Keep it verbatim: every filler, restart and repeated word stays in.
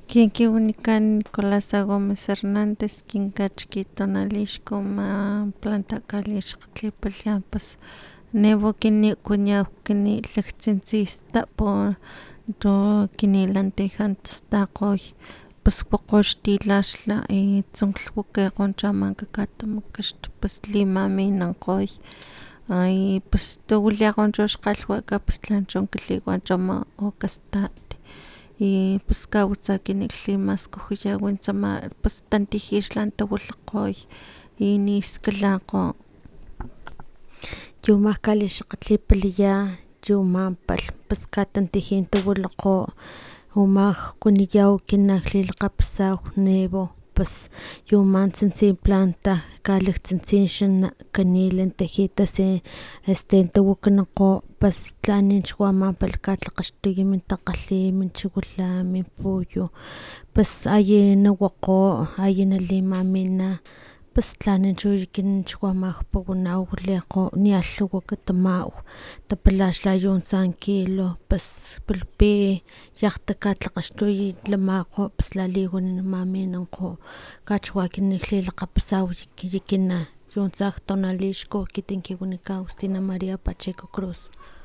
Kinki unikan Nicolasa Gómez Hernández kinkachkitonalixko ma planta kalixqtlipalya pues newa kini kuñaw kini tlaktzintzi po to kinilantijan tastakgoy pues pokgoxtilaxla y tsunklhwakekgon chamanka katamakaxt pues limaminkgoy ay pues tawiliakgon cho xkgalhweka pues tlancho kilhiwa chama o kastat y pues kawatsa kiniklhimaskgojuyawa tsama pues tantijixla tawilakgoy y niskalakgo Chuma kalixakgatlipalaya chuma palhm pues katantijin tawilakgo uma kuniyaw kinaklilakgapasau newa pues yu mantsintsi planta kalaktsintsi xa kanilantaji tasi este tawakanankgo pues tlaninch wa ama katlakgaxtuya min takgalhi min chiwila min puyu pues ayi nawakgo ayi nalimamina pues tlanin chu ekinan ama pawanaw likgo nialhuwa katamau tapalaxla yuntsa kilo pues pulpi yakgta katlakgaxtuy lamakgo pues laliwana mamininkgo kachuwa ekinan lilakgapasau yikina yuntsa tonalixco ekit kin wanikan Justina Maria Pacheco Cruz.